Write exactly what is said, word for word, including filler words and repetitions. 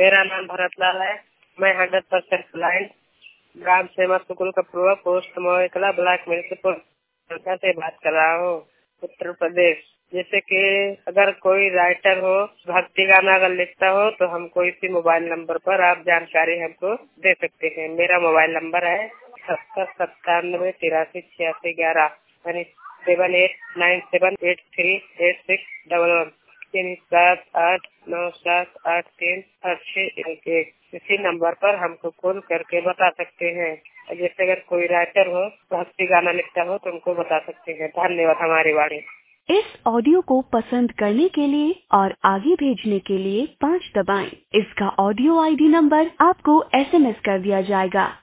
मेरा नाम भरत लाल है। मैं हंड्रेड परसेंट ब्लाइंड ग्राम सेवा सुकुल कपूर पोस्ट मोहकला ब्लॉक मिर्जपुर से बात कर रहा हूँ, उत्तर प्रदेश। जैसे कि अगर कोई राइटर हो, भक्ति गाना अगर लिखता हो तो हमको इसी मोबाइल नंबर पर आप जानकारी हमको दे सकते हैं। मेरा मोबाइल नंबर है सत्तर सत्तानवे तिरासी छियासी ग्यारह यानी seven eight nine seven eight three eight six double one तीन सात आठ नौ सात आठ तीन आठ छः एक एक। इसी नंबर पर हमको कॉल करके बता सकते हैं। जैसे अगर कोई राइटर हो, भक्ति गाना लिखता हो तो हमको बता सकते हैं। धन्यवाद। हमारी वाणी। इस ऑडियो को पसंद करने के लिए और आगे भेजने के लिए पाँच दबाएं। इसका ऑडियो आईडी नंबर आपको एसएमएस कर दिया जाएगा।